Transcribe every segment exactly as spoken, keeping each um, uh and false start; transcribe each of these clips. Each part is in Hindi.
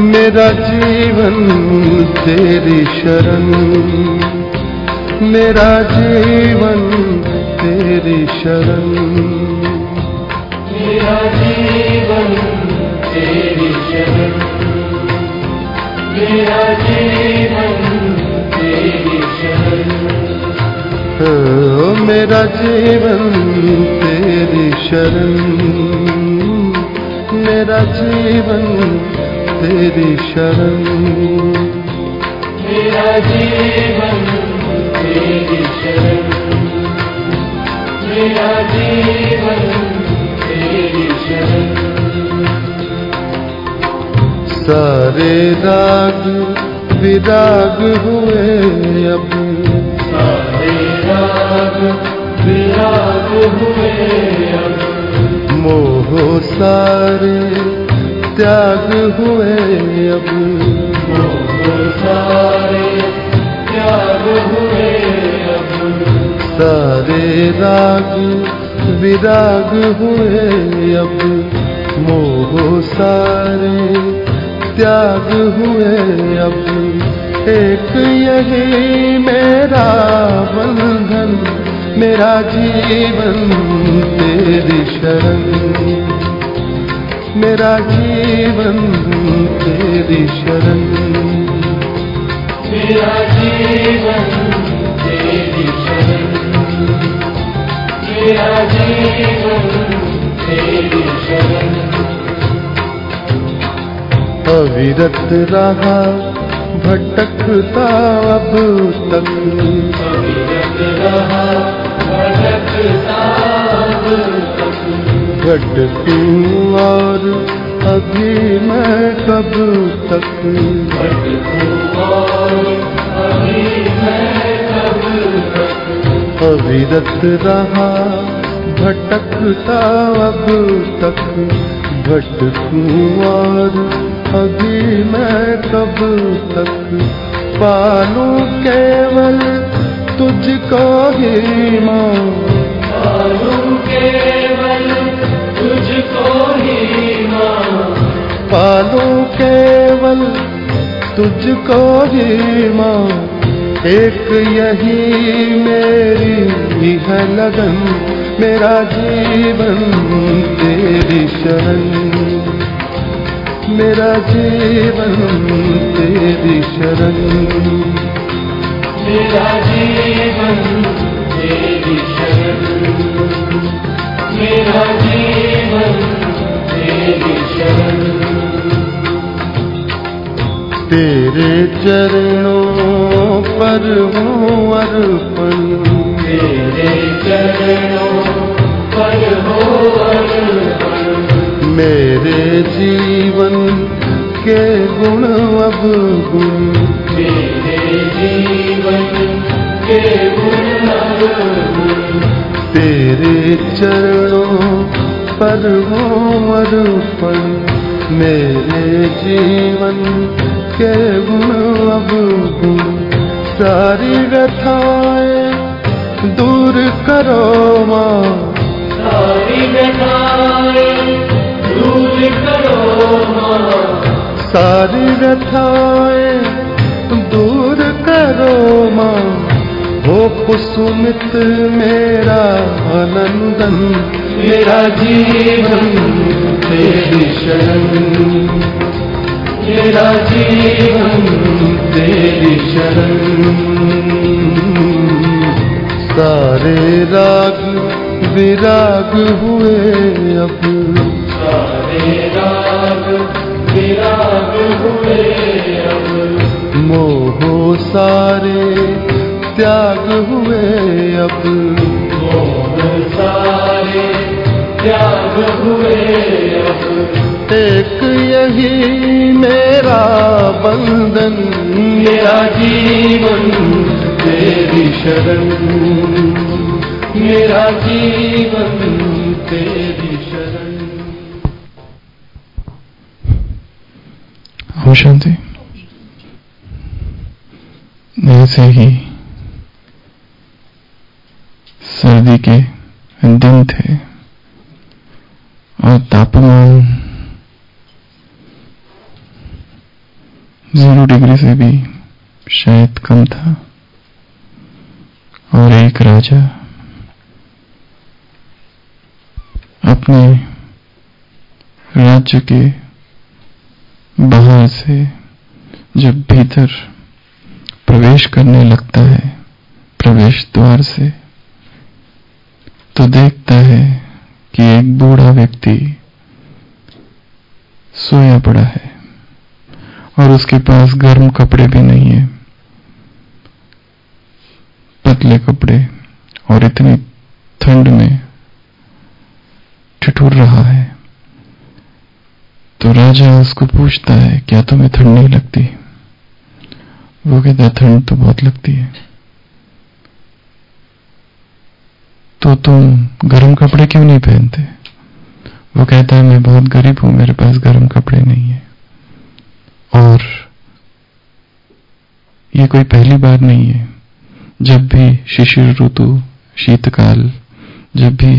मेरा जीवन तेरी शरण, मेरा जीवन तेरी शरण, मेरा जीवन तेरी शरण, मेरा जीवन तेरी शरण, ओ मेरा जीवन तेरी शरण, मेरा जीवन तेरी शरण, मेरा जीवन तेरी शरण, मेरा जीवन तेरी शरण। सारे राग विराग हुए अब, सारे राग विराग हुए अब, मोह सारे त्याग हुए अब, मोह सारे त्याग हुए अब, सारे राग विराग हुए अब, मोह सारे त्याग हुए अब, एक यही मेरा बंधन, मेरा जीवन तेरी शरण, मेरा जीवन तेरी शरण, मेरा जीवन तेरी शरण, मेरा जीवन तेरी शरण। अविरत रहा भटकता अब तक, अविरत रहा भटकता अब तक, भटकूं और अभी मैं कब तक, भटकूं और अभी मैं कब तक, अविरत रहा भटकता अब तक, भटकूं और अभी मैं कब तक, पालूं केवल तुझको ही माँ, पालूं केवल तुझको ही माँ, पालूं केवल तुझको ही माँ, एक यही मेरी है लगन, मेरा जीवन तेरी शरण, मेरा जीवन तेरी शरण, मेरा जीवन तेरी शरण, मेरा जीवन तेरी शरण। तेरे चरणों पर हूँ अर्पण, तेरे चरणों पर हो अर्पण, मेरे जीवन के गुण अब गुण, मेरे जीवन के गुण अब गुण, तेरे चरणों पर हूँ अर्पण, मेरे जीवन के गुण अब गुण, सारी व्यथाएं दूर करो माँ, सारी व्यथाएं दूर करो माँ, सारी व्यथाएं दूर करो माँ, हो कुसुमित मेरा आनंदन, मेरा जीवन तेरी शरण, मेरा जीवन तेरी शरण, सारे राग विराग हुए अब, सारे राग विराग हुए अब, मोह सारे त्याग हुए अब, मोह सारे त्याग हुए अब, एक यही मेरा बंधन, मेरा जीवन तेरी शरण, मेरा जीवन तेरी शरण। ओम शांति। ऐसे ही सर्दी के दिन थे और तापमान जीरो डिग्री से भी शायद कम था। और एक राजा अपने राज्य के बाहर से जब भीतर प्रवेश करने लगता है, प्रवेश द्वार से, तो देखता है कि एक बूढ़ा व्यक्ति सोया पड़ा है और उसके पास गर्म कपड़े भी नहीं है, पतले कपड़े, और इतनी ठंड में ठिठुर रहा है। तो राजा उसको पूछता है, क्या तुम्हें ठंड नहीं लगती? वो कहता है, ठंड तो बहुत लगती है। तो तुम गर्म कपड़े क्यों नहीं पहनते? वो कहता है, मैं बहुत गरीब हूं, मेरे पास गर्म कपड़े नहीं है। और ये कोई पहली बार नहीं है। जब भी शिशिर ऋतु, शीतकाल, जब भी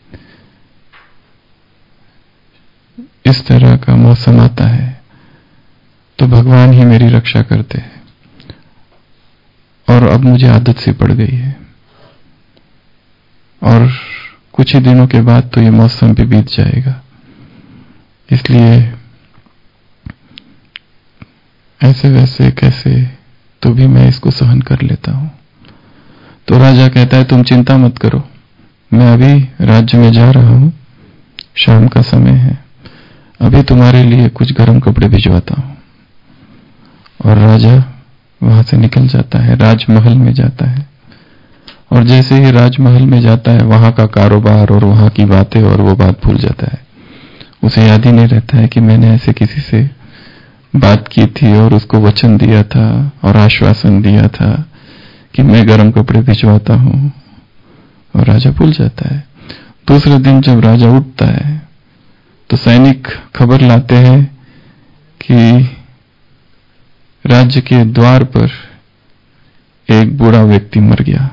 इस तरह का मौसम आता है तो भगवान ही मेरी रक्षा करते हैं। और अब मुझे आदत सी पड़ गई है और कुछ ही दिनों के बाद तो ये मौसम भी बीत जाएगा, इसलिए ऐसे वैसे कैसे तो भी मैं इसको सहन कर लेता हूं। तो राजा कहता है, तुम चिंता मत करो, मैं अभी राज्य में जा रहा हूं, शाम का समय है, अभी तुम्हारे लिए कुछ गर्म कपड़े भिजवाता हूं। और राजा वहां से निकल जाता है, राजमहल में जाता है। और जैसे ही राजमहल में जाता है, वहां का कारोबार और वहां की बातें और वो बात भूल जाता है। उसे याद ही नहीं रहता है कि मैंने ऐसे किसी से बात की थी और उसको वचन दिया था और आश्वासन दिया था कि मैं गर्म कपड़े भिजवाता हूं, और राजा भूल जाता है। दूसरे दिन जब राजा उठता है तो सैनिक खबर लाते हैं कि राज्य के द्वार पर एक बूढ़ा व्यक्ति मर गया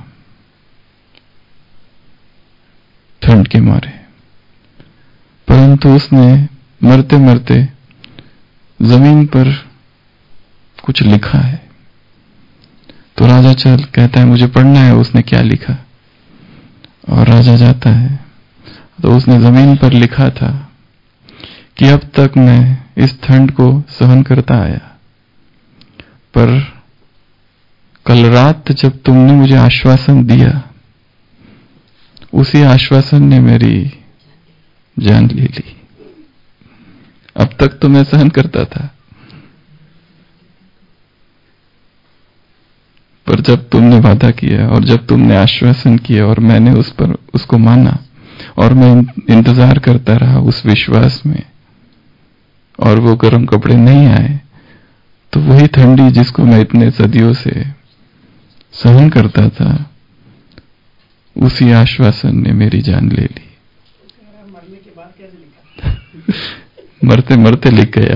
ठंड के मारे, परंतु उसने मरते मरते जमीन पर कुछ लिखा है। तो राजा चल कहता है, मुझे पढ़ना है उसने क्या लिखा। और राजा जाता है तो उसने जमीन पर लिखा था कि अब तक मैं इस ठंड को सहन करता आया, पर कल रात जब तुमने मुझे आश्वासन दिया, उसी आश्वासन ने मेरी जान ले ली। अब तक तो मैं सहन करता था, पर जब तुमने वादा किया और जब तुमने आश्वासन किया और मैंने उस पर उसको माना और मैं इंतजार करता रहा उस विश्वास में, और वो गर्म कपड़े नहीं आए, तो वही ठंडी जिसको मैं इतने सदियों से सहन करता था, उसी आश्वासन ने मेरी जान ले ली। मरने के बाद कैसे लिखा? मरते मरते लिख गया।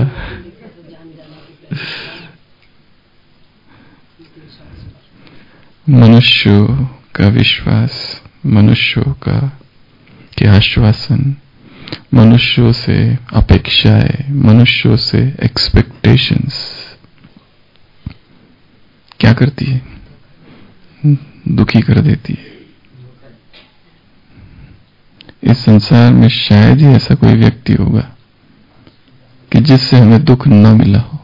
मनुष्यों का विश्वास, मनुष्यों का के आश्वासन, मनुष्यों से अपेक्षाएं, मनुष्यों से एक्सपेक्टेशंस क्या करती है? दुखी कर देती है। इस संसार में शायद ही ऐसा कोई व्यक्ति होगा कि जिससे हमें दुख न मिला हो।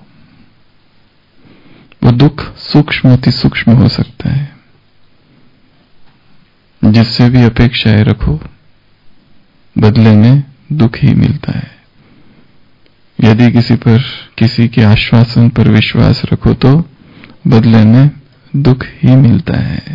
वो दुख सूक्ष्म अति सूक्ष्म हो सकता है, जिससे भी अपेक्षाएं रखो बदले में दुख ही मिलता है। यदि किसी पर किसी के आश्वासन पर विश्वास रखो तो बदले में दुख ही मिलता है।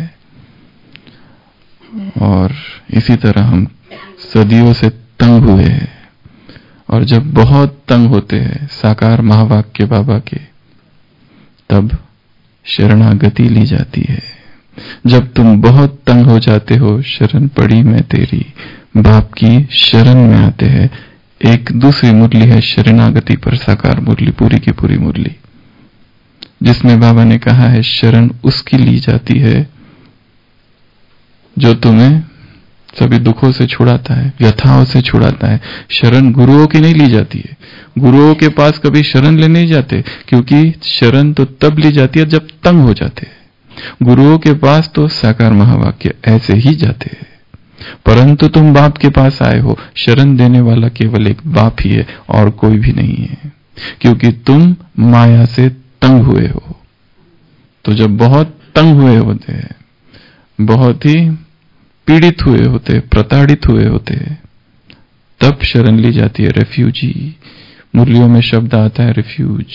और इसी तरह हम सदियों से तंग हुए हैं, और जब बहुत तंग होते हैं साकार महावाक्य बाबा के, तब शरणागति ली जाती है। जब तुम बहुत तंग हो जाते हो, शरण पड़ी मैं तेरी, बाप की शरण में आते हैं। एक दूसरी मुरली है शरणागति पर, साकार मुरली, पूरी की पूरी मुरली, जिसमें बाबा ने कहा है शरण उसकी ली जाती है जो तुम्हें सभी दुखों से छुड़ाता है, व्यथाओं से छुड़ाता है। शरण गुरुओं की नहीं ली जाती है, गुरुओं के पास कभी शरण ले नहीं जाते, क्योंकि शरण तो तब ली जाती है जब तंग हो जाते हैं। गुरुओं के पास तो साकार महावाक्य ऐसे ही जाते हैं। परंतु तुम बाप के पास आए हो, शरण देने वाला केवल एक बाप ही है और कोई भी नहीं है, क्योंकि तुम माया से तंग हुए हो। तो जब बहुत तंग हुए होते हैं, बहुत ही पीड़ित हुए होते, प्रताड़ित हुए होते, तब शरण ली जाती है रेफ्यूजी। मुरलियों में शब्द आता है रिफ्यूज।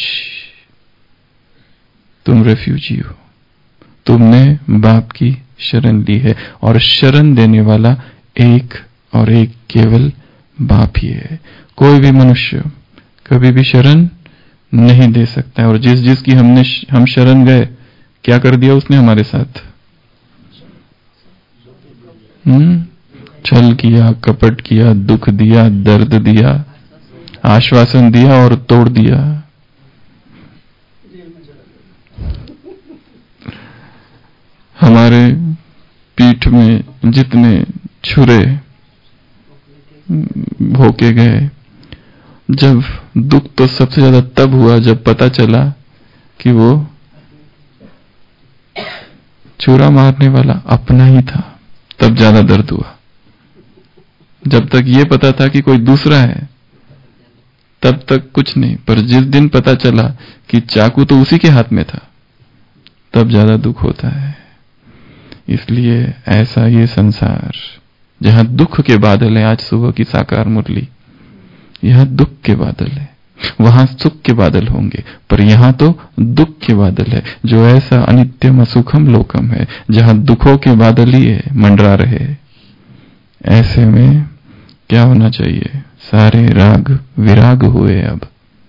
तुम रेफ्यूजी हो, तुमने बाप की शरण ली है और शरण देने वाला एक और एक केवल बाप ही है। कोई भी मनुष्य कभी भी शरण नहीं दे सकता है। और जिस जिसकी हमने हम शरण गए, क्या कर दिया उसने हमारे साथ? हम्म छल किया, कपट किया, दुख दिया, दर्द दिया, आश्वासन दिया और तोड़ दिया। हमारे पीठ में जितने छुरे भोंके गए, जब दुख तो सबसे ज्यादा तब हुआ जब पता चला कि वो छुरा मारने वाला अपना ही था, तब ज्यादा दर्द हुआ। जब तक ये पता था कि कोई दूसरा है तब तक कुछ नहीं, पर जिस दिन पता चला कि चाकू तो उसी के हाथ में था, तब ज्यादा दुख होता है। इसलिए ऐसा ये संसार जहां दुख के बादल है, आज सुबह की साकार मुरली, यहां दुख के बादल है, वहां सुख के बादल होंगे, पर यहां तो दुख के बादल है। जो ऐसा अनित्यम असुखम लोकम है जहां दुखों के बादल ही है, मंडरा रहे। ऐसे में क्या होना चाहिए? सारे राग विराग हुए। अब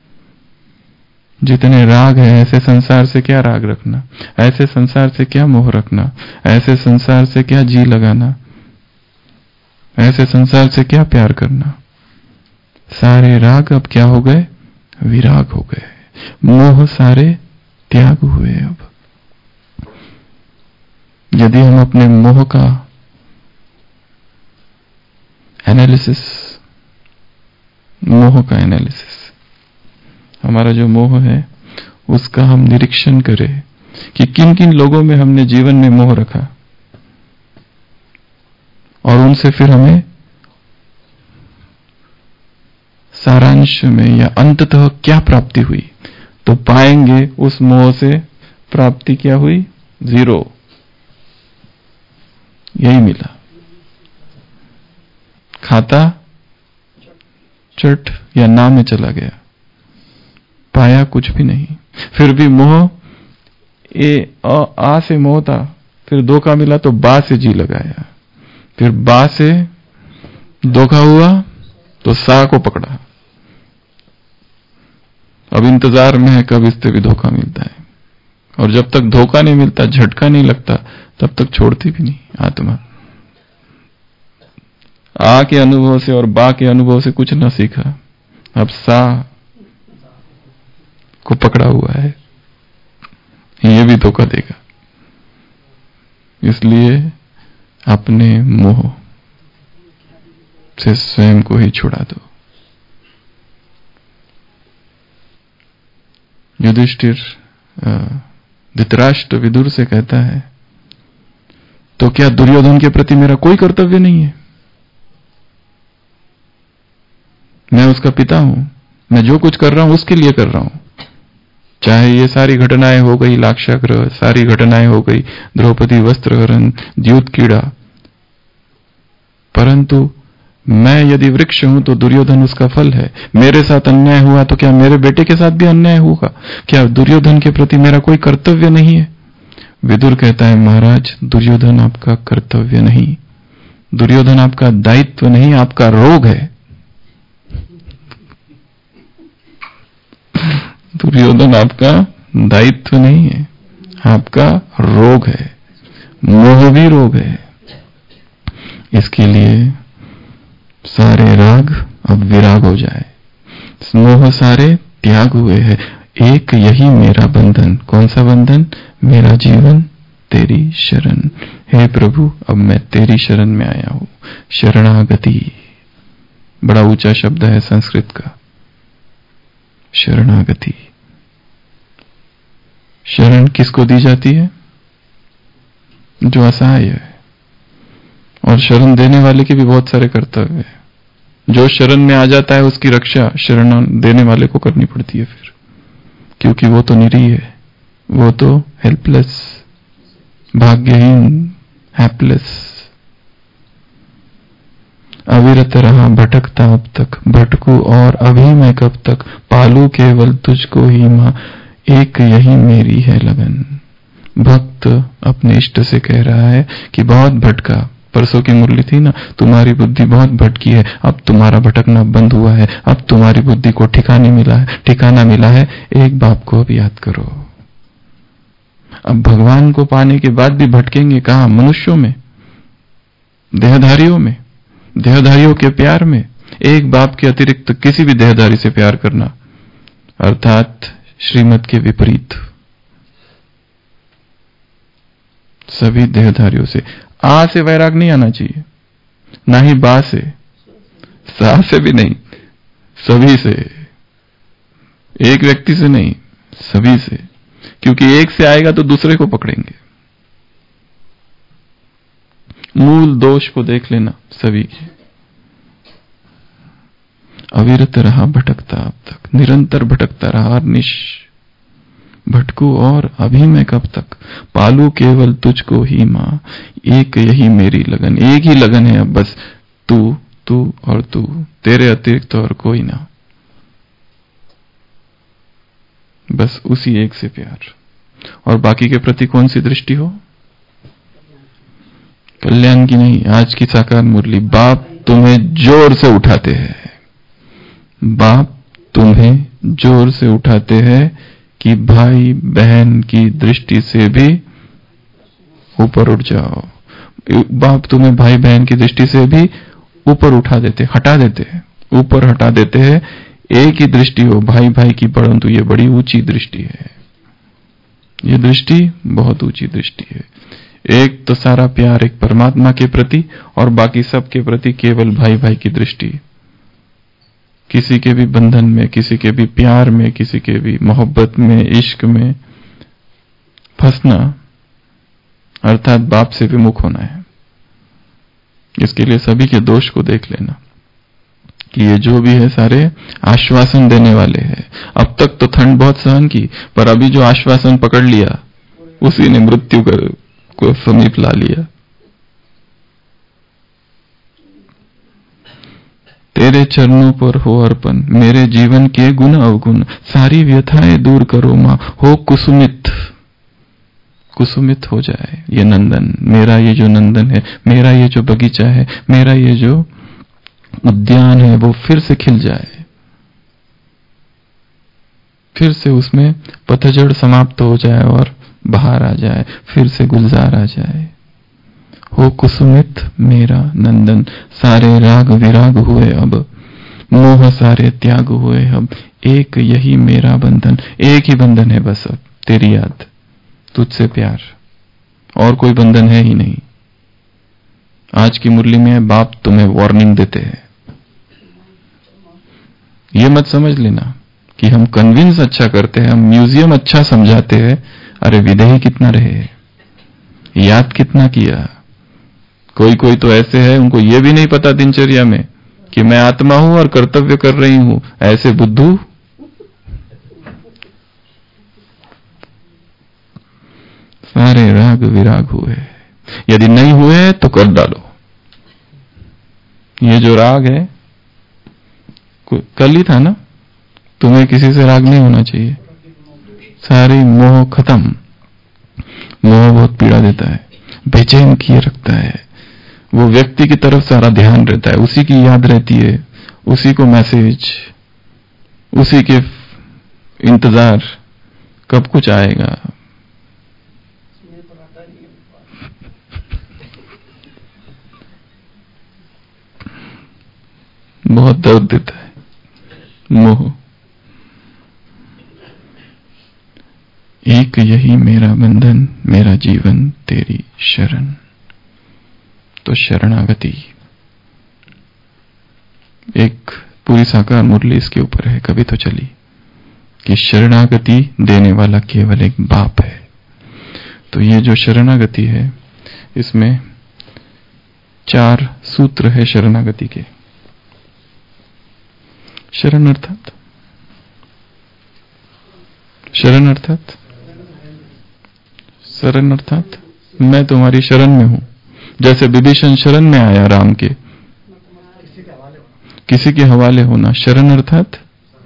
जितने राग है, ऐसे संसार से क्या राग रखना, ऐसे संसार से क्या मोह रखना, ऐसे संसार से क्या जी लगाना, ऐसे संसार से क्या प्यार करना। सारे राग अब क्या हो गए? विराग हो गए। मोह सारे त्याग हुए। अब यदि हम अपने मोह का एनालिसिस, मोह का एनालिसिस, हमारा जो मोह है उसका हम निरीक्षण करें कि किन किन लोगों में हमने जीवन में मोह रखा और उनसे फिर हमें सारांश में या अंततः क्या प्राप्ति हुई, तो पाएंगे उस मोह से प्राप्ति क्या हुई? जीरो। यही मिला। खाता चट या ना में चला गया, पाया कुछ भी नहीं। फिर भी मोह, ए आ, आ से मोह था, फिर धोखा मिला तो बा से जी लगाया, फिर बा से धोखा हुआ तो सा को पकड़ा। अब इंतजार में है कब इससे भी धोखा मिलता है, और जब तक धोखा नहीं मिलता, झटका नहीं लगता, तब तक छोड़ती भी नहीं आत्मा। आ के अनुभव से और बा के अनुभव से कुछ न सीखा, अब सा को पकड़ा हुआ है, ये भी धोखा देगा। इसलिए अपने मोह से स्वयं को ही छुड़ा दो। युधिष्ठिर धृतराष्ट्र विदुर से कहता है, तो क्या दुर्योधन के प्रति मेरा कोई कर्तव्य नहीं है? मैं उसका पिता हूं, मैं जो कुछ कर रहा हूं उसके लिए कर रहा हूं। चाहे ये सारी घटनाएं हो गई, लाक्षागृह, सारी घटनाएं हो गई, द्रौपदी वस्त्रहरण, द्यूत कीड़ा, परंतु मैं यदि वृक्ष हूं तो दुर्योधन उसका फल है। मेरे साथ अन्याय हुआ तो क्या मेरे बेटे के साथ भी अन्याय होगा? क्या दुर्योधन के प्रति मेरा कोई कर्तव्य नहीं है? विदुर कहता है, महाराज, दुर्योधन आपका कर्तव्य नहीं, दुर्योधन आपका दायित्व नहीं, आपका रोग है। दुर्योधन आपका दायित्व नहीं है, आपका रोग है, मोह भी रोग है। इसके लिए सारे राग अब विराग हो जाए, मोह सारे त्याग हुए हैं। एक यही मेरा बंधन। कौन सा बंधन? मेरा जीवन तेरी शरण। हे प्रभु, अब मैं तेरी शरण में आया हूं। शरणागति बड़ा ऊंचा शब्द है संस्कृत का, शरणागति। शरण किसको दी जाती है? जो असहाय है। और शरण देने वाले के भी बहुत सारे कर्तव्य है। जो शरण में आ जाता है उसकी रक्षा शरण देने वाले को करनी पड़ती है फिर, क्योंकि वो तो निरीह है, वो तो हेल्पलेस, भाग्यहीन, हैप्लेस। अविरत रहा भटकता अब तक, भटकू और अभी मैं कब तक, पालू केवल तुझको ही मां, एक यही मेरी है लगन। भक्त अपने इष्ट से कह रहा है कि बहुत भटका, परसों की मुरली थी ना, तुम्हारी बुद्धि बहुत भटकी है, अब तुम्हारा भटकना बंद हुआ है, अब तुम्हारी बुद्धि को ठिकाने मिला है, ठिकाना मिला है, एक बाप को अब याद करो। अब भगवान को पाने के बाद भी भटकेंगे कहां? मनुष्यों में, देहधारियों में, देहधारियों के प्यार में। एक बाप के अतिरिक्त किसी भी देहधारी से प्यार करना अर्थात श्रीमत के विपरीत। सभी देहधारियों से। आ से वैराग नहीं आना चाहिए, ना ही बा से, सा से भी नहीं, सभी से। एक व्यक्ति से नहीं, सभी से, क्योंकि एक से आएगा तो दूसरे को पकड़ेंगे। मूल दोष को देख लेना सभी के। अविरत रहा भटकता अब तक, निरंतर भटकता रहा, निश भटकू और अभी मैं कब तक, पालू केवल तुझको ही मां, एक यही मेरी लगन। एक ही लगन है अब बस, तू तू और तू, तेरे अतिरिक्त और कोई ना, बस उसी एक से प्यार। और बाकी के प्रति कौन सी दृष्टि हो? कल्याण की नहीं। आज की साकार मुरली, बाप तुम्हें जोर से उठाते हैं, बाप तुम्हें जोर से उठाते हैं कि भाई बहन की दृष्टि से भी ऊपर उठ जाओ। बाप तुम्हें भाई बहन की दृष्टि से भी ऊपर उठा देते, हटा देते हैं, ऊपर हटा देते हैं। एक ही दृष्टि हो भाई भाई की, परंतु ये बड़ी ऊंची दृष्टि है। ये दृष्टि बहुत ऊंची दृष्टि है। एक तो सारा प्यार एक परमात्मा के प्रति और बाकी सब के प्रति केवल भाई भाई की दृष्टि। किसी के भी बंधन में, किसी के भी प्यार में, किसी के भी मोहब्बत में, इश्क में फंसना अर्थात बाप से विमुख होना है। इसके लिए सभी के दोष को देख लेना कि ये जो भी है सारे आश्वासन देने वाले हैं। अब तक तो ठंड बहुत सहन की, पर अभी जो आश्वासन पकड़ लिया उसी ने मृत्यु कर, को समीप ला लिया। तेरे चरणों पर हो अर्पण, मेरे जीवन के गुण अवगुण, सारी व्यथाएं दूर करो मां, हो कुसुमित, कुसुमित हो जाए ये नंदन, मेरा ये जो नंदन है, मेरा ये जो बगीचा है, मेरा ये जो उद्यान है, वो फिर से खिल जाए, फिर से उसमें पतझड़ समाप्त हो जाए और बाहर आ जाए, फिर से गुलजार आ जाए। हो कुसुमित मेरा नंदन, सारे राग विराग हुए अब, मोह सारे त्याग हुए अब, एक यही मेरा बंधन, एक ही बंधन है बस अब, तेरी याद, तुझसे प्यार, और कोई बंधन है ही नहीं। आज की मुरली में बाप तुम्हें वार्निंग देते हैं। ये मत समझ लेना कि हम कन्विंस अच्छा करते हैं, हम म्यूजियम अच्छा समझाते हैं। अरे विदेही कितना रहे, याद कितना किया। कोई कोई तो ऐसे है उनको ये भी नहीं पता दिनचर्या में कि मैं आत्मा हूं और कर्तव्य कर रही हूं। ऐसे बुद्धू सारे राग विराग हुए, यदि नहीं हुए तो कर डालो। ये जो राग है कल ही था ना, तुम्हें किसी से राग नहीं होना चाहिए। सारी मोह खत्म। मोह बहुत पीड़ा देता है, बेचैन किए रखता है। वो व्यक्ति की तरफ सारा ध्यान रहता है, उसी की याद रहती है, उसी को मैसेज, उसी के इंतजार कब कुछ आएगा। बहुत दर्द देता है मोह। एक यही मेरा बंधन, मेरा जीवन तेरी शरण। तो शरणागति, एक पूरी साकार मुरली इसके ऊपर है, कभी तो चली, कि शरणागति देने वाला केवल एक बाप है। तो ये जो शरणागति है, इसमें चार सूत्र है शरणागति के। शरण अर्थात शरण अर्थात शरण अर्थात मैं तुम्हारी शरण में हूं। जैसे विभीषण शरण में आया राम के, किसी के हवाले होना। शरण अर्थात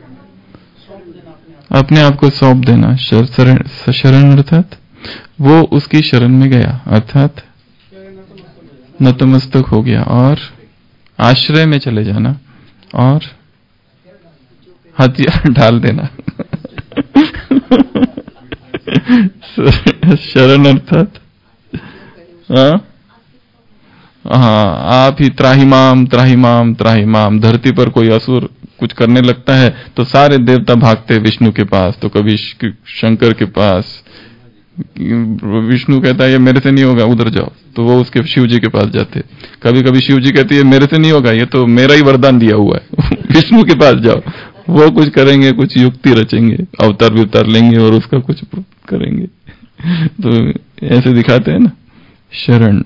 अपने आप को सौंप देना। शरण अर्थात वो उसकी शरण में गया, अर्थात नतमस्तक हो गया और आश्रय में चले जाना और हथियार डाल देना। शरण अर्थात हाँ हाँ आप ही त्राहिमाम त्राहिमाम त्राहिमाम। धरती पर कोई असुर कुछ करने लगता है तो सारे देवता भागते विष्णु के पास, तो कभी शंकर के पास। विष्णु कहता है ये मेरे से नहीं होगा, उधर जाओ, तो वो उसके शिव जी के पास जाते। कभी कभी शिव जी कहती है मेरे से नहीं होगा, ये तो मेरा ही वरदान दिया हुआ है, विष्णु के पास जाओ। वो कुछ करेंगे, कुछ युक्ति रचेंगे, अवतार भी उतार लेंगे और उसका कुछ करेंगे। तो ऐसे दिखाते हैं ना। शरण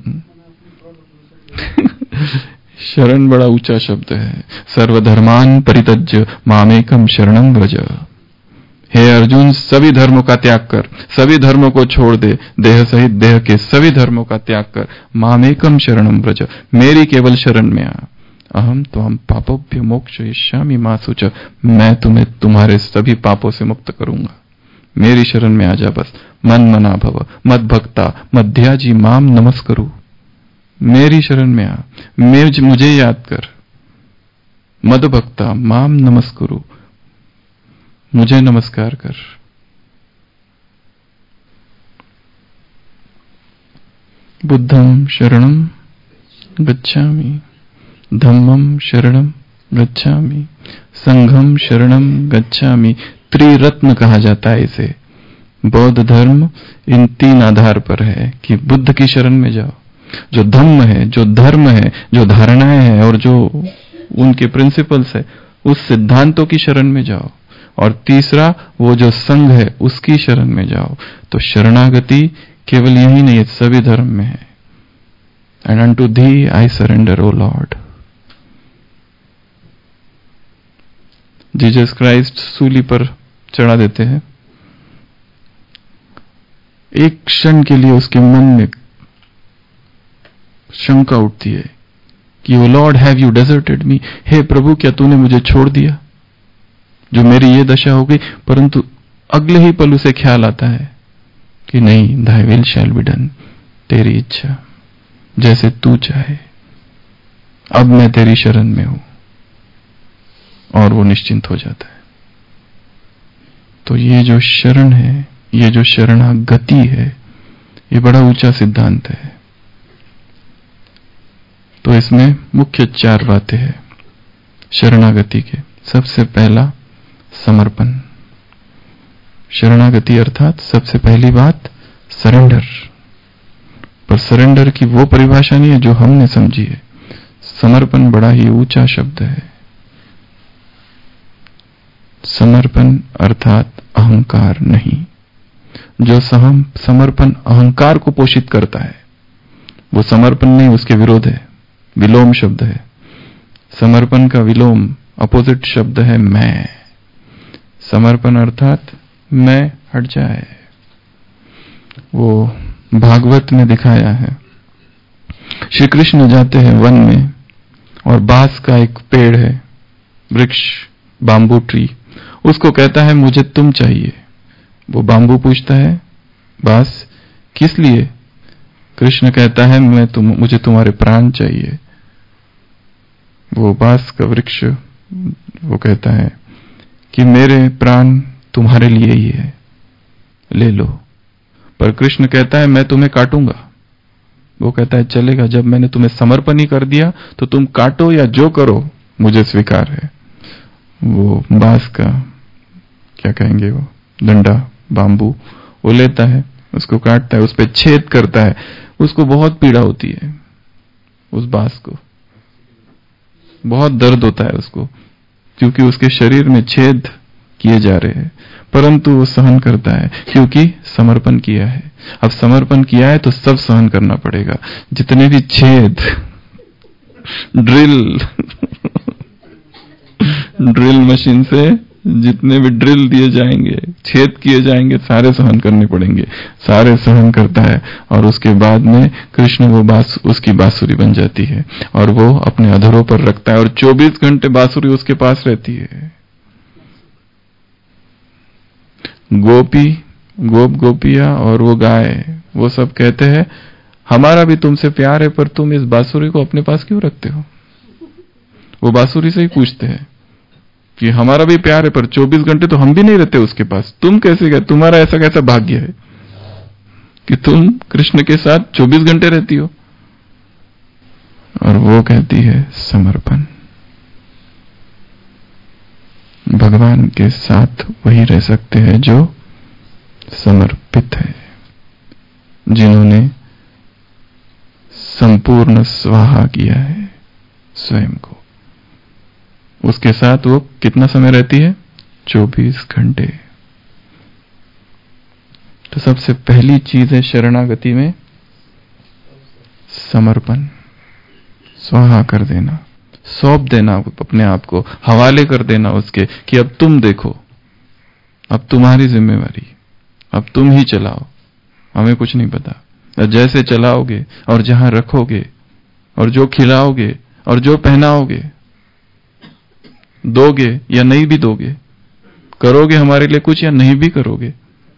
शरण बड़ा ऊंचा शब्द है। सर्वधर्मान परित्यज्य मामेकम शरणं व्रज। हे अर्जुन, सभी धर्मों का त्याग कर, सभी धर्मों को छोड़ दे, देह सहित देह के सभी धर्मों का त्याग कर, मामेकम शरणं व्रज, मेरी केवल शरण में आ। अहम त्वाम पापोभ्य मोक्षयिष्यामि मा शुच, मैं तुम्हें तुम्हारे सभी पापों से मुक्त करूंगा, मेरी शरण में आ जा बस। मन मना भव मद भक्ता मध्याजी माम नमस्करु, मेरी शरण में आ, मेज मुझे याद कर। मद भक्ता माम नमस्करु, मुझे नमस्कार कर। बुद्धं शरणं गच्छामि, धम्मं शरणं गच्छामि, संघं शरणं गच्छामि। त्रिरत्न कहा जाता है इसे। बौद्ध धर्म इन तीन आधार पर है कि बुद्ध की शरण में जाओ, जो धम्म है, जो धर्म है, जो धारणाएं हैं और जो उनके प्रिंसिपल्स है, उस सिद्धांतों की शरण में जाओ। और तीसरा वो जो संघ है उसकी शरण में जाओ। तो शरणागति केवल यही नहीं है, सभी धर्म में है। And unto thee I surrender O Lord. Jesus Christ सूली पर चढ़ा देते हैं, एक क्षण के लिए उसके मन में शंका उठती है कि O Lord have you deserted me, हे प्रभु क्या तूने मुझे छोड़ दिया, जो मेरी ये दशा हो गई। परंतु अगले ही पल उसे ख्याल आता है कि नहीं, thy will shall be done, तेरी इच्छा जैसे तू चाहे, अब मैं तेरी शरण में हूं, और वो निश्चिंत हो जाता है। तो ये जो शरण है, ये जो शरणागति है, ये बड़ा ऊंचा सिद्धांत है। तो इसमें मुख्य चार बातें हैं शरणागति के। सबसे पहला समर्पण। शरणागति अर्थात सबसे पहली बात सरेंडर। पर सरेंडर की वो परिभाषा नहीं है जो हमने समझी है। समर्पण बड़ा ही ऊंचा शब्द है। समर्पण अर्थात अहंकार नहीं। जो सहम समर्पण अहंकार को पोषित करता है वो समर्पण नहीं, उसके विरोध है, विलोम शब्द है। समर्पण का विलोम अपोजिट शब्द है मैं। समर्पण अर्थात मैं हट जाए। वो भागवत में दिखाया है, श्री कृष्ण जाते हैं वन में और बांस का एक पेड़ है, वृक्ष, बाम्बू ट्री, उसको कहता है मुझे तुम चाहिए। वो बाम्बू पूछता है बांस किस लिए? कृष्ण कहता है मैं तुम मुझे तुम्हारे प्राण चाहिए। वो बांस का वृक्ष वो कहता है कि मेरे प्राण तुम्हारे लिए ही है, ले लो। पर कृष्ण कहता है मैं तुम्हें काटूंगा। वो कहता है चलेगा, जब मैंने तुम्हें समर्पण ही कर दिया तो तुम काटो या जो करो मुझे स्वीकार है। वो बांस का क्या कहेंगे, वो डंडा, बाम्बू, वो लेता है, उसको काटता है, उस पर छेद करता है, उसको बहुत पीड़ा होती है। उस बांस को, बहुत दर्द होता है उसको, क्योंकि उसके शरीर में छेद किए जा रहे हैं, परंतु वो सहन करता है क्योंकि समर्पण किया है। अब समर्पण किया है तो सब सहन करना पड़ेगा, जितने भी छेद, ड्रिल ड्रिल मशीन से जितने भी ड्रिल दिए जाएंगे, छेद किए जाएंगे, सारे सहन करने पड़ेंगे। सारे सहन करता है और उसके बाद में कृष्ण वो बास उसकी बांसुरी बन जाती है और वो अपने अधरों पर रखता है और चौबीस घंटे बांसुरी उसके पास रहती है। गोपी, गोप गोपिया और वो गाय, वो सब कहते हैं हमारा भी तुमसे प्यार है, पर तुम इस बांसुरी को अपने पास क्यों रखते हो? वो बांसुरी से ही पूछते हैं कि हमारा भी प्यार है, पर चौबीस घंटे तो हम भी नहीं रहते उसके पास, तुम कैसे गए? तुम्हारा ऐसा कैसा भाग्य है कि तुम कृष्ण के साथ चौबीस घंटे रहती हो? और वो कहती है समर्पण। भगवान के साथ वही रह सकते हैं जो समर्पित है, जिन्होंने संपूर्ण स्वाहा किया है स्वयं को। उसके साथ वो कितना समय रहती है? चौबीस घंटे। तो सबसे पहली चीज है शरणागति में समर्पण, स्वाहा कर देना, सौंप देना अपने आप को, हवाले कर देना उसके कि अब तुम देखो, अब तुम्हारी जिम्मेवारी, अब तुम ही चलाओ, हमें कुछ नहीं पता। और जैसे चलाओगे और जहां रखोगे और जो खिलाओगे और जो पहनाओगे, दोगे या नहीं भी दोगे, करोगे हमारे लिए कुछ या नहीं भी करोगे,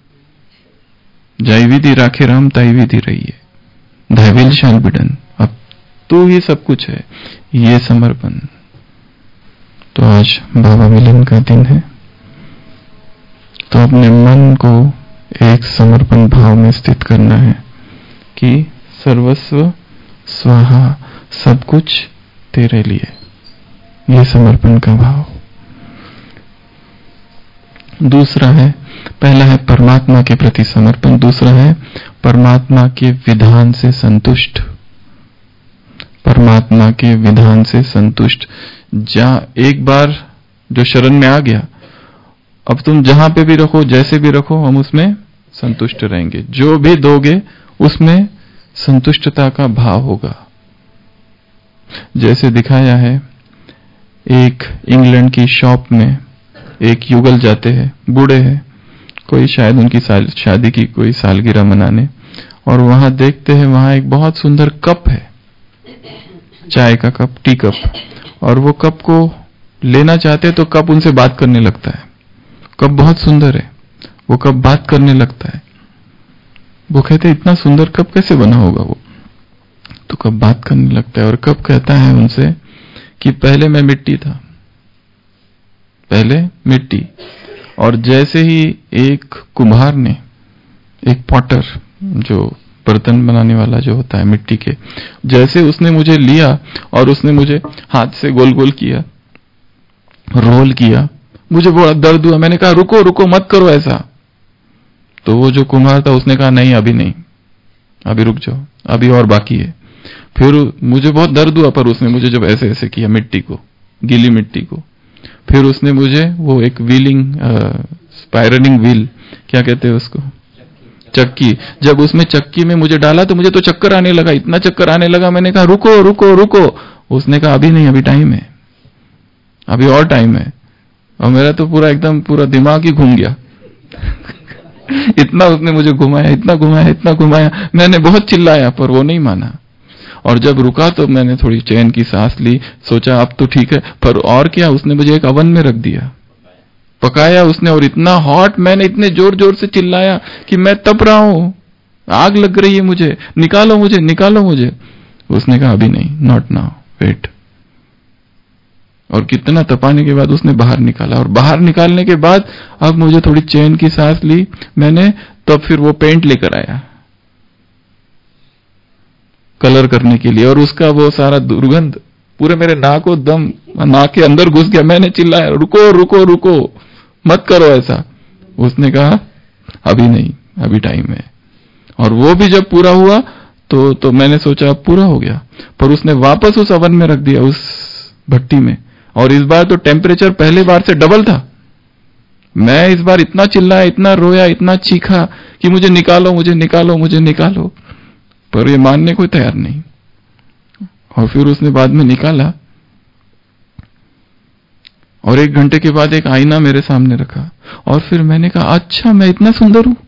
जय विधि राखे राम ताई विधि रहिए, thy will shall be done। अब तू ही सब कुछ है, ये समर्पण। तो आज बाबा मिलन का दिन है, तो अपने मन को एक समर्पण भाव में स्थित करना है कि सर्वस्व स्वाहा, सब कुछ तेरे लिए, ये समर्पण का भाव। दूसरा है, पहला है परमात्मा के प्रति समर्पण, दूसरा है परमात्मा के विधान से संतुष्ट। परमात्मा के विधान से संतुष्ट, जहां एक बार जो शरण में आ गया, अब तुम जहां पे भी रखो, जैसे भी रखो, हम उसमें संतुष्ट रहेंगे। जो भी दोगे उसमें संतुष्टता का भाव होगा। जैसे दिखाया है, एक इंग्लैंड की शॉप में एक युगल जाते हैं, बूढ़े हैं, कोई शायद उनकी शादी की कोई सालगिरह मनाने, और वहां देखते हैं वहां एक बहुत सुंदर कप है, चाय का कप, टी कप, और वो कप को लेना चाहते हैं तो कप उनसे बात करने लगता है। कप बहुत सुंदर है, वो कप बात करने लगता है। वो कहते हैं इतना सुंदर कप कैसे बना होगा वो? तो कप बात करने लगता है और कप कहता है उनसे कि पहले मैं मिट्टी था, पहले मिट्टी, और जैसे ही एक कुम्हार ने, एक पॉटर, जो बर्तन बनाने वाला जो होता है मिट्टी के, जैसे उसने मुझे लिया और उसने मुझे हाथ से गोल गोल किया, रोल किया, मुझे बड़ा दर्द हुआ। मैंने कहा रुको रुको, मत करो ऐसा। तो वो जो कुम्हार था उसने कहा नहीं, अभी नहीं, अभी रुक जाओ, अभी और बाकी है। फिर मुझे बहुत दर्द हुआ, पर उसने मुझे जब ऐसे ऐसे किया मिट्टी को, गीली मिट्टी को, फिर उसने मुझे वो एक व्हीलिंग, स्पाइरलिंग व्हील, क्या कहते हैं उसको, चक्की, जब उसमें चक्की में मुझे डाला तो मुझे तो चक्कर आने लगा, इतना चक्कर आने लगा। मैंने कहा रुको रुको रुको, उसने कहा अभी नहीं, अभी टाइम है, अभी और टाइम है। और मेरा तो पूरा एकदम पूरा दिमाग ही घूम गया इतना उसने मुझे घुमाया, इतना घुमाया, इतना घुमाया, मैंने बहुत चिल्लाया पर वो नहीं माना। और जब रुका तो मैंने थोड़ी चैन की सांस ली, सोचा अब तो ठीक है, पर और क्या, उसने मुझे एक अवन में रख दिया, पकाया उसने, और इतना हॉट, मैंने इतने जोर जोर से चिल्लाया कि मैं तप रहा हूं, आग लग रही है मुझे, निकालो मुझे, निकालो मुझे। उसने कहा अभी नहीं, नॉट नाउ, वेट। और कितना तपाने के बाद उसने बाहर निकाला, और बाहर निकालने के बाद अब मुझे थोड़ी चैन की सांस ली मैंने, तब फिर वो पेंट लेकर आया कलर करने के लिए, और उसका वो सारा दुर्गंध पूरे मेरे नाक को दम नाक के अंदर घुस गया। मैंने चिल्लाया रुको रुको रुको, मत करो ऐसा। उसने कहा अभी नहीं, अभी टाइम है। और वो भी जब पूरा हुआ तो तो मैंने सोचा अब पूरा हो गया, पर उसने वापस उस अवन में रख दिया, उस भट्टी में, और इस बार तो टेम्परेचर पहले बार से डबल था। मैं इस बार इतना चिल्लाया, इतना रोया, इतना चीखा कि मुझे निकालो, मुझे निकालो, मुझे निकालो, पर ये मानने को तैयार नहीं। और फिर उसने बाद में निकाला, और एक घंटे के बाद एक आईना मेरे सामने रखा, और फिर मैंने कहा अच्छा मैं इतना सुंदर हूं।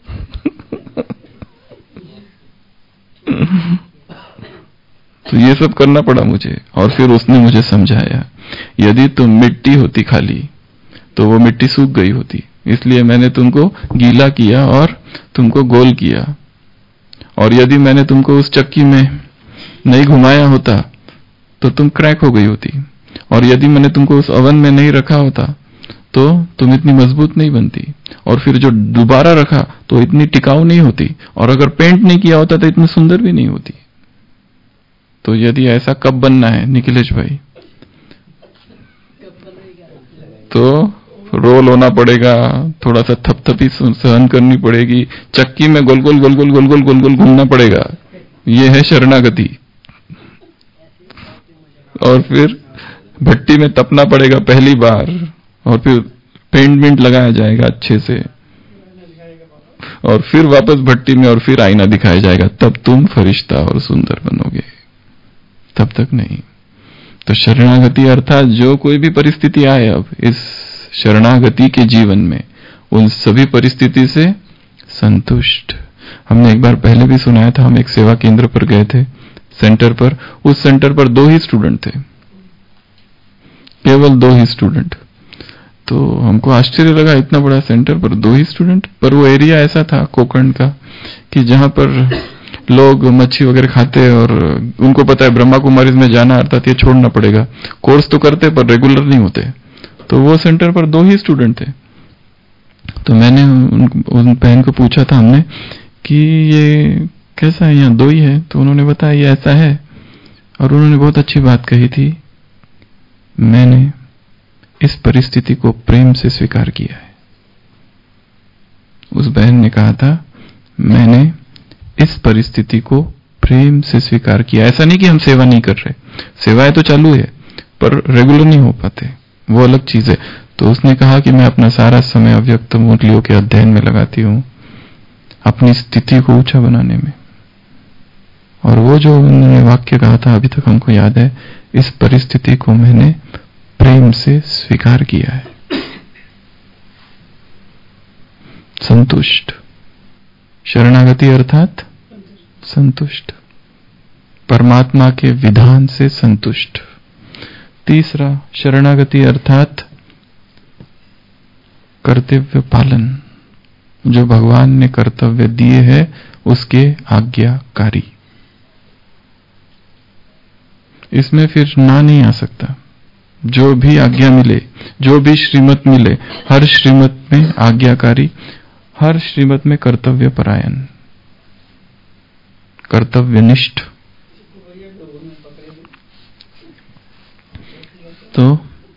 तो ये सब करना पड़ा मुझे। और फिर उसने मुझे समझाया, यदि तुम मिट्टी होती खाली तो वो मिट्टी सूख गई होती, इसलिए मैंने तुमको गीला किया और तुमको गोल किया। और यदि मैंने तुमको उस चक्की में नहीं घुमाया होता तो तुम क्रैक हो गई होती, और यदि मैंने तुमको उस ओवन में नहीं रखा होता तो तुम इतनी मजबूत नहीं बनती, और फिर जो दोबारा रखा तो इतनी टिकाऊ नहीं होती, और अगर पेंट नहीं किया होता तो इतनी सुंदर भी नहीं होती। तो यदि ऐसा कब बनना है निखिलेश भाई, तो रोल होना पड़ेगा, थोड़ा सा थपथपी सहन करनी पड़ेगी, चक्की में गोल गोल गोल गोल गोल गोल गोल गोल घूमना पड़ेगा। ये है शरणागति। और फिर भट्टी में तपना पड़ेगा पहली बार, और फिर पेंट वेंट लगाया जाएगा अच्छे से, और फिर वापस भट्टी में, और फिर आईना दिखाया जाएगा, तब तुम फरिश्ता और सुंदर बनोगे, तब तक नहीं। तो शरणागति अर्थात जो कोई भी परिस्थिति आए अब इस शरणागति के जीवन में, उन सभी परिस्थिति से संतुष्ट। हमने एक बार पहले भी सुनाया था, हम एक सेवा केंद्र पर गए थे, सेंटर पर। उस सेंटर पर दो ही स्टूडेंट थे, केवल दो ही स्टूडेंट। तो हमको आश्चर्य लगा, इतना बड़ा सेंटर पर दो ही स्टूडेंट। पर वो एरिया ऐसा था कोकण का कि जहां पर लोग मच्छी वगैरह खाते हैं, और उनको पता है ब्रह्मा कुमारीज में जाना अर्थात ये छोड़ना पड़ेगा। कोर्स तो करते पर रेगुलर नहीं होते। तो वो सेंटर पर दो ही स्टूडेंट थे। तो मैंने उन, उन बहन को पूछा था हमने कि ये कैसा है, यहाँ दो ही है? तो उन्होंने बताया ये ऐसा है, और उन्होंने बहुत अच्छी बात कही थी, मैंने इस परिस्थिति को प्रेम से स्वीकार किया है। उस बहन ने कहा था, मैंने इस परिस्थिति को प्रेम से स्वीकार किया। ऐसा नहीं कि हम सेवा नहीं कर रहे, सेवाएं तो चालू है, पर रेगुलर नहीं हो पाते, वो अलग चीज है। तो उसने कहा कि मैं अपना सारा समय अव्यक्त मूर्तियों के अध्ययन में लगाती हूँ, अपनी स्थिति को ऊंचा बनाने में। और वो जो उन्होंने वाक्य कहा था अभी तक हमको याद है, इस परिस्थिति को मैंने प्रेम से स्वीकार किया है। संतुष्ट। शरणागति अर्थात संतुष्ट, परमात्मा के विधान से संतुष्ट। तीसरा, शरणागति अर्थात कर्तव्य पालन, जो भगवान ने कर्तव्य दिए हैं उसके आज्ञाकारी। इसमें फिर ना नहीं आ सकता। जो भी आज्ञा मिले, जो भी श्रीमत मिले, हर श्रीमत में आज्ञाकारी, हर श्रीमत में कर्तव्य परायण, कर्तव्यनिष्ठ। तो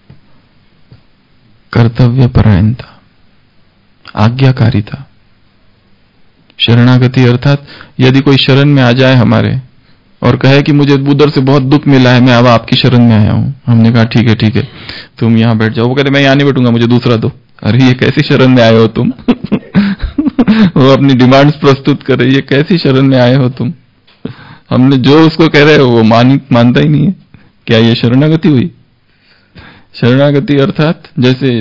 कर्तव्य परायणता, आज्ञाकारिता। शरणागति अर्थात यदि कोई शरण में आ जाए हमारे और कहे कि मुझे उधर से बहुत दुख मिला है, मैं अब आपकी शरण में आया हूं, हमने कहा ठीक है ठीक है तुम यहां बैठ जाओ। वो कहते मैं यहां नहीं बैठूंगा, मुझे दूसरा दो। अरे ये कैसी शरण में आए हो तुम? वो अपनी डिमांड्स प्रस्तुत कर रही है, कैसी शरण में आए हो तुम? हमने जो उसको कह रहे हो वो मान मानता ही नहीं है। क्या ये शरणागति हुई? शरणागति अर्थात जैसे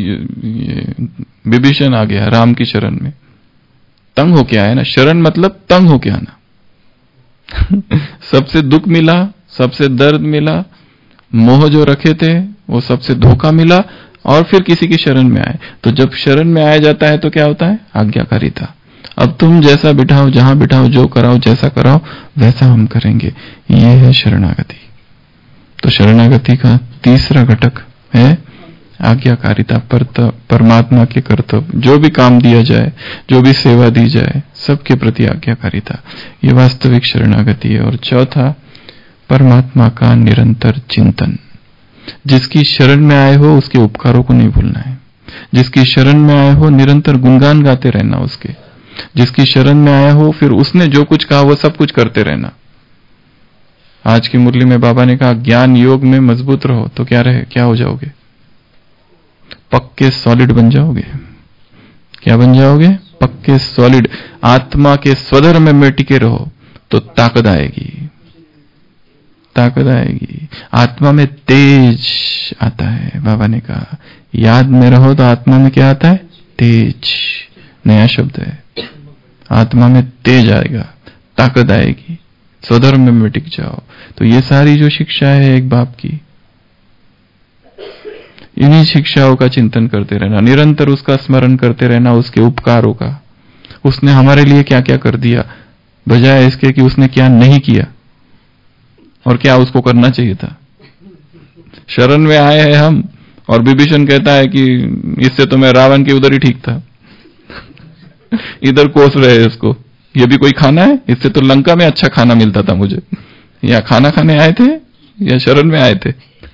विभीषण आ गया राम की शरण में, तंग होके आया ना। शरण मतलब तंग होके आना। सबसे दुख मिला, सबसे दर्द मिला, मोह जो रखे थे वो सबसे धोखा मिला, और फिर किसी की शरण में आए। तो जब शरण में आया जाता है तो क्या होता है? आज्ञाकारिता। अब तुम जैसा बिठाओ, जहां बिठाओ, जो कराओ, जैसा कराओ वैसा हम करेंगे। ये है शरणागति। तो शरणागति का तीसरा घटक है आज्ञाकारिता, पर परमात्मा के कर्तव्य, जो भी काम दिया जाए, जो भी सेवा दी जाए, सबके प्रति आज्ञाकारिता, ये वास्तविक शरणागति है। और चौथा, परमात्मा का निरंतर चिंतन। जिसकी शरण में आए हो उसके उपकारों को नहीं भूलना है। जिसकी शरण में आए हो निरंतर गुणगान गाते रहना उसके। जिसकी शरण में आया हो, फिर उसने जो कुछ कहा वो सब कुछ करते रहना। आज की मुरली में बाबा ने कहा ज्ञान योग में मजबूत रहो, तो क्या रहे, क्या हो जाओगे? पक्के सॉलिड बन जाओगे। क्या बन जाओगे? पक्के सॉलिड। आत्मा के स्वधर्म में टिके रहो तो ताकत आएगी, ताकत आएगी। आत्मा में तेज आता है। बाबा ने कहा याद में रहो तो आत्मा में क्या आता है? तेज। नया शब्द है। आत्मा में तेज आएगा, ताकत आएगी, स्वधर्म में टिक जाओ। तो ये सारी जो शिक्षा है एक बाप की, इन्हीं शिक्षाओं का चिंतन करते रहना, निरंतर उसका स्मरण करते रहना, उसके उपकारों का। उसने हमारे लिए क्या क्या कर दिया, बजाय इसके कि उसने क्या नहीं किया और क्या उसको करना चाहिए था। शरण में आए हैं हम, और विभीषण कहता है कि इससे तो मैं रावण के उधर ही ठीक था। इधर कोस रहे इसको, ये भी कोई खाना है? इससे तो लंका में अच्छा खाना मिलता था मुझे। या खाना खाने आए थे या शरण में आए थे?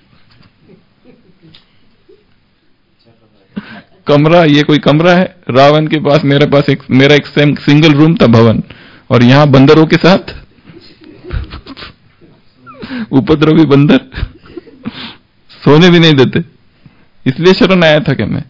कमरा, ये कोई कमरा है? रावण के पास, मेरे पास एक, मेरा एक सिंगल रूम था भवन, और यहां बंदरों के साथ उपद्रवी बंदर सोने भी नहीं देते, इसलिए शरण आया था क्या मैं?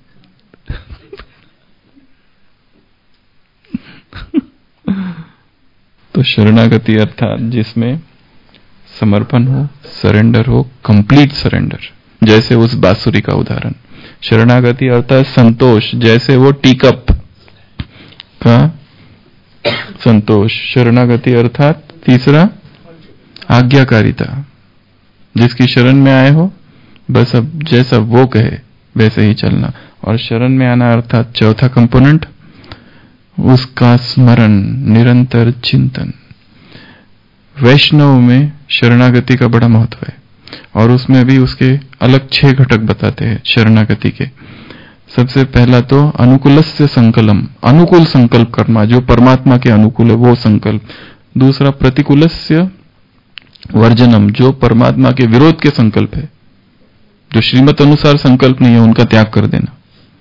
तो शरणागति अर्थात जिसमें समर्पण हो, सरेंडर हो, कंप्लीट सरेंडर। जैसे उस बांसुरी का उदाहरण। शरणागति अर्थात संतोष, जैसे वो टीकप का संतोष। शरणागति अर्थात तीसरा आज्ञाकारिता। जिसकी शरण में आए हो बस अब जैसा वो कहे वैसे ही चलना। और शरण में आना अर्थात चौथा कंपोनेंट, उसका स्मरण, निरंतर चिंतन। वैष्णव में शरणागति का बड़ा महत्व है, और उसमें भी उसके अलग छह घटक बताते हैं शरणागति के। सबसे पहला तो अनुकूलस्य संकल्पम, अनुकूल संकल्प करना, जो परमात्मा के अनुकूल है वो संकल्प। दूसरा प्रतिकूलस्य वर्जनम, जो परमात्मा के विरोध के संकल्प है, जो श्रीमत अनुसार संकल्प नहीं है उनका त्याग कर देना।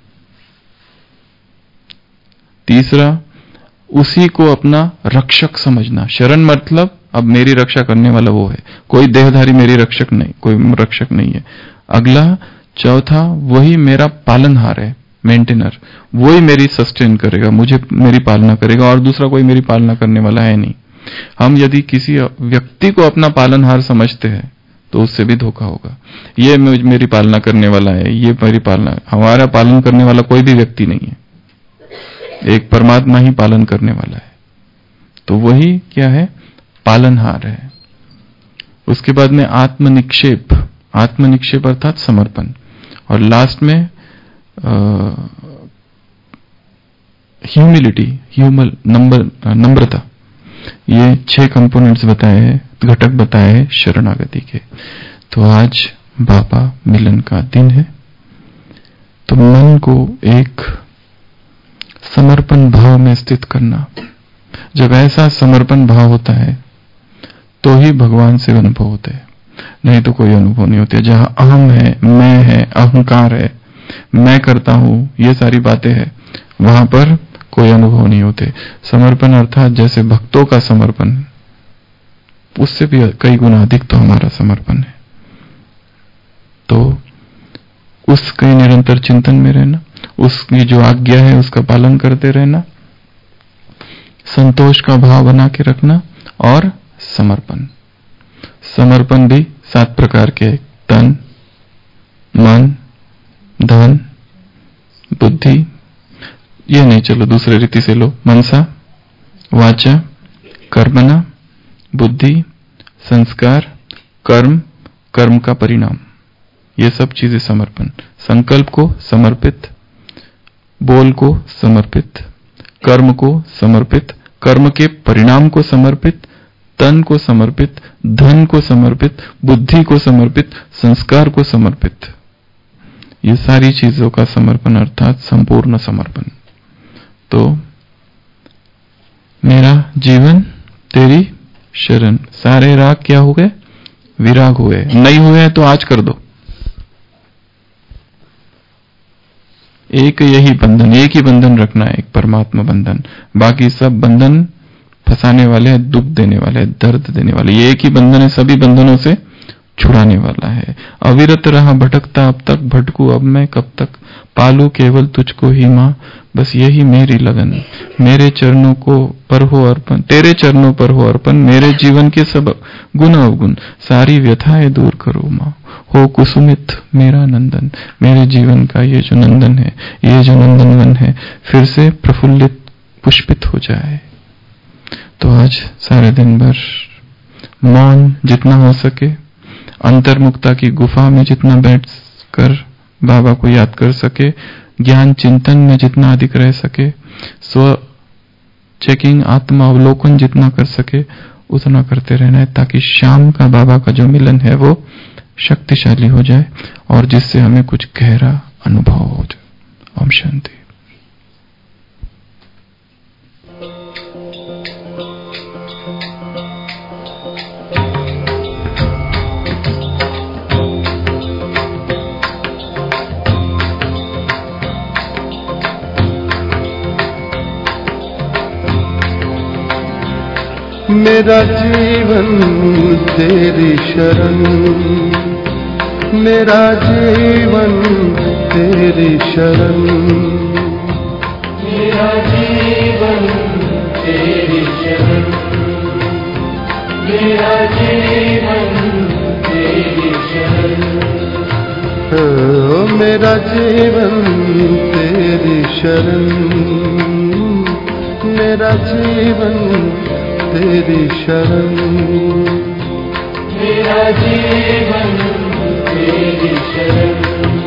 तीसरा उसी को अपना रक्षक समझना। शरण मतलब अब मेरी रक्षा करने वाला वो है, कोई देहधारी मेरी रक्षक नहीं, कोई रक्षक नहीं है। अगला चौथा, वही मेरा पालनहार है, मेंटेनर, वही मेरी सस्टेन करेगा, मुझे मेरी पालना करेगा, और दूसरा कोई मेरी पालना करने वाला है नहीं। हम यदि किसी व्यक्ति को अपना पालनहार समझते हैं तो उससे भी धोखा होगा। ये मेरी पालना करने वाला है, ये मेरी पालना, हमारा पालन करने वाला कोई भी व्यक्ति नहीं है, एक परमात्मा ही पालन करने वाला है। तो वही क्या है? पालनहार है। उसके बाद में आत्मनिक्षेप, आत्मनिक्षेप अर्थात समर्पण। और लास्ट में ह्यूमिलिटी, ह्यूमल, नंबर नम्रता। ये छह कंपोनेंट्स बताए हैं, घटक बताए हैं शरणागति के। तो आज बाबा मिलन का दिन है, तो मन को एक समर्पण भाव में स्थित करना। जब ऐसा समर्पण भाव होता है तो ही भगवान से अनुभव होते हैं, नहीं तो कोई अनुभव नहीं होते। जहां अहम है, मैं है, अहंकार है, मैं करता हूं, ये सारी बातें हैं, वहां पर कोई अनुभव नहीं होते। समर्पण अर्थात जैसे भक्तों का समर्पण, उससे भी कई गुना अधिक तो हमारा समर्पण है। तो उसके निरंतर चिंतन में रहना, उसकी जो आज्ञा है उसका पालन करते रहना, संतोष का भाव बना के रखना, और समर्पण। समर्पण भी सात प्रकार के, तन, मन, धन, बुद्धि, ये नहीं, चलो दूसरे रीति से लो। मनसा, वाचा, कर्मणा, बुद्धि, संस्कार, कर्म, कर्म का परिणाम, ये सब चीजें समर्पण। संकल्प को समर्पित, बोल को समर्पित, कर्म को समर्पित, कर्म के परिणाम को समर्पित, तन को समर्पित, धन को समर्पित, बुद्धि को समर्पित, संस्कार को समर्पित। ये सारी चीजों का समर्पण अर्थात संपूर्ण समर्पण। तो मेरा जीवन तेरी शरण, सारे राग क्या हो गए? विराग हुए। नहीं हुए हैं तो आज कर दो। एक यही बंधन, एक ही बंधन रखना है, एक परमात्मा बंधन। बाकी सब बंधन फंसाने वाले हैं, दुख देने वाले हैं, दर्द देने वाले। ये एक ही बंधन है, सभी बंधनों से छुड़ाने वाला है। अविरत रहा भटकता अब तक, भटकू अब मैं कब तक, पालू केवल तुझको ही माँ, बस यही मेरी लगन। मेरे चरणों को पर हो अर्पण, तेरे चरणों पर हो अर्पण, मेरे जीवन के सब गुण अवगुण, सारी व्यथाएं दूर करो माँ। हो कुसुमित मेरा नंदन, मेरे जीवन का ये जो नंदन है, ये जो नंदनवन है, फिर से प्रफुल्लित पुष्पित हो जाए। तो आज सारे दिन भर मौन जितना हो सके, अंतर्मुक्ता की गुफा में जितना बैठ कर बाबा को याद कर सके, ज्ञान चिंतन में जितना अधिक रह सके, स्व चेकिंग आत्मा अवलोकन जितना कर सके उतना करते रहना है, ताकि शाम का बाबा का जो मिलन है वो शक्तिशाली हो जाए और जिससे हमें कुछ गहरा अनुभव हो जाए। ओम शांति। मेरा जीवन तेरी शरण, मेरा जीवन तेरी शरण, मेरा जीवन तेरी शरण, मेरा जीवन तेरी शरण, ओ मेरा जीवन तेरी शरण, मेरा जीवन तेरी शरण, मेरा जीवन तेरी शरण,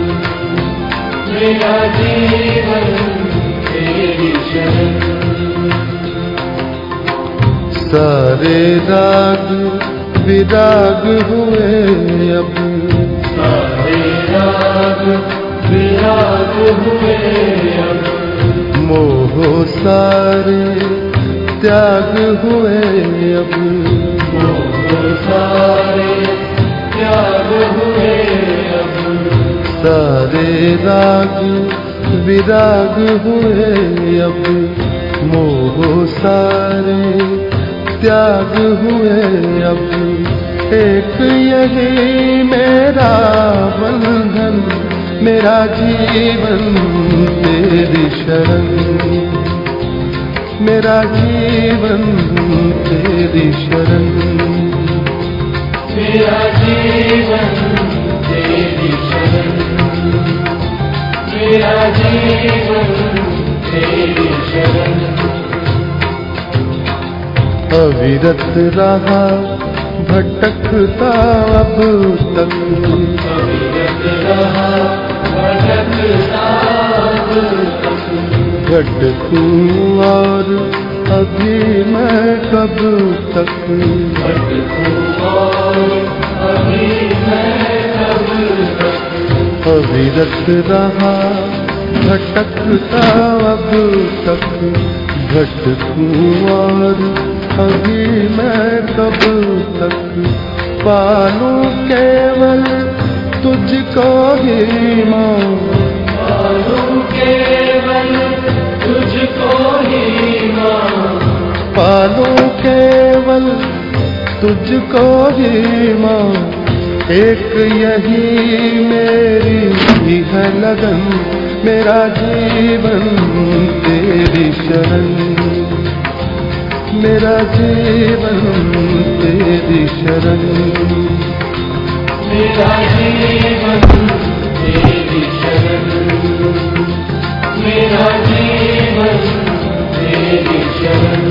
मेरा जीवन तेरी शरण, सारे राग विराग हुए अब, सारे राग विराग हुए अब, मोह सारे त्याग हुए अब, मोह सारे त्याग हुए अब, सारे राग विराग हुए अब, मोह सारे त्याग हुए अब, एक यही मेरा बंधन, मेरा जीवन तेरी शरण, मेरा जीवन तेरी शरण, मेरा जीवन तेरी शरण, मेरा जीवन तेरी शरण, अविरत रहा भटकता अब तक, अविरत रहा भटकता अब तक, भटकूं और अभी मैं कब तक, भटकूं और अभी मैं कब तक, अविरत रहा भटकता अब तक, भटकूं और अभी मैं कब तक, पालूं केवल तुझको ही माँ, पालूं केवल तुझको ही माँ, पालूं केवल तुझको ही माँ, एक यही मेरी भी है लगन, मेरा जीवन तेरी शरण, मेरा जीवन तेरी शरण, मेरा जीवन तेरी शरण, मेरा जीवन तेरी शरण,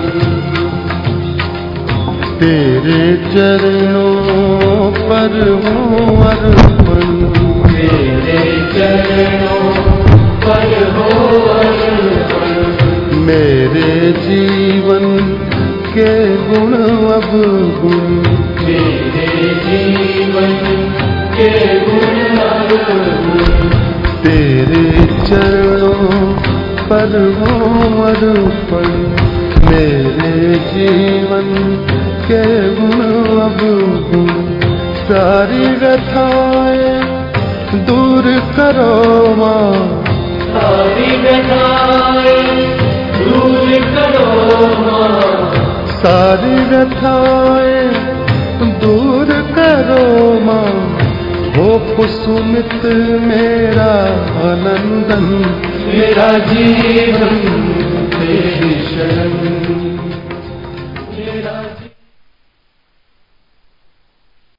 तेरे चरणों पर हूँ अर्पण, तेरे चरणों पर हो अर्पण, मेरे जीवन के गुण अब गुण, मेरे जीवन के गुण अवगुण, तेरे चरणों पर हूँ अर्पण, मेरे जीवन के गुण अब गुण, सारी व्यथाएं दूर करो माँ, सारी व्यथाएं दूर करो माँ, सारी व्यथाएं दूर करो माँ, हो कुसुमित मेरा आनंदन, मेरा जीवन